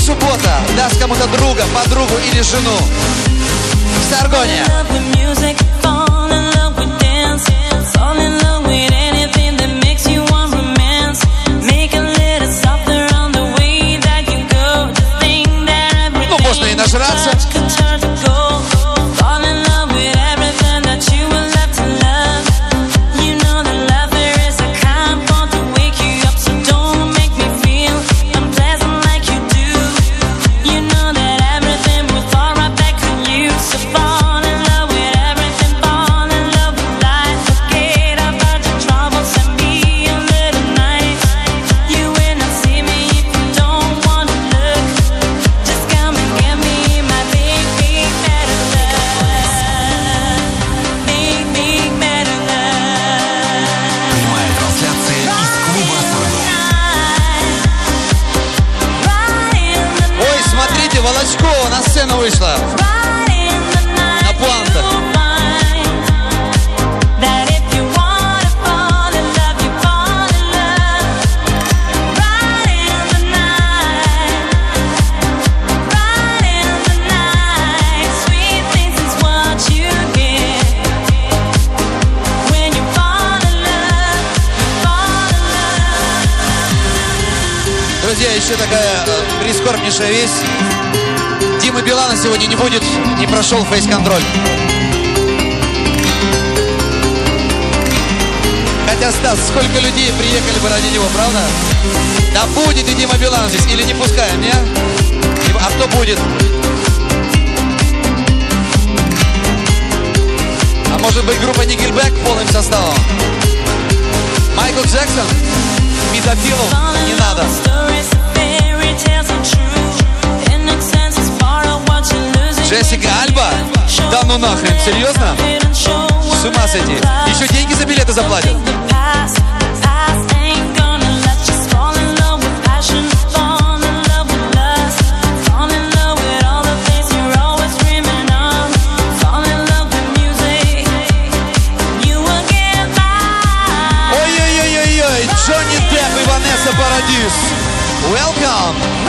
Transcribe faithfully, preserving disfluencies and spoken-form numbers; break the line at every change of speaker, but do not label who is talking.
суббота даст кому-то друга, подругу или жену. Саргония. Ну, можно и нажраться. Волочкова на сцену вышла. На пуантах. Друзья, еще такая э, прискорбнейшая вещь. Димы Билана сегодня не будет, не прошел фейс-контроль. Хотя, Стас, сколько людей приехали бы ради него, правда? Да будет и Дима Билан здесь, или не пускаем, не? А кто будет? А может быть группа Nickelback полным составом? Майкл Джексон? Педофилов не надо. Джессика Альба? Да ну нахрен, серьезно? С ума сойти. Еще деньги за билеты заплатят. Ой-ой-ой-ой, Джонни Депп и Ванесса Парадис. Welcome!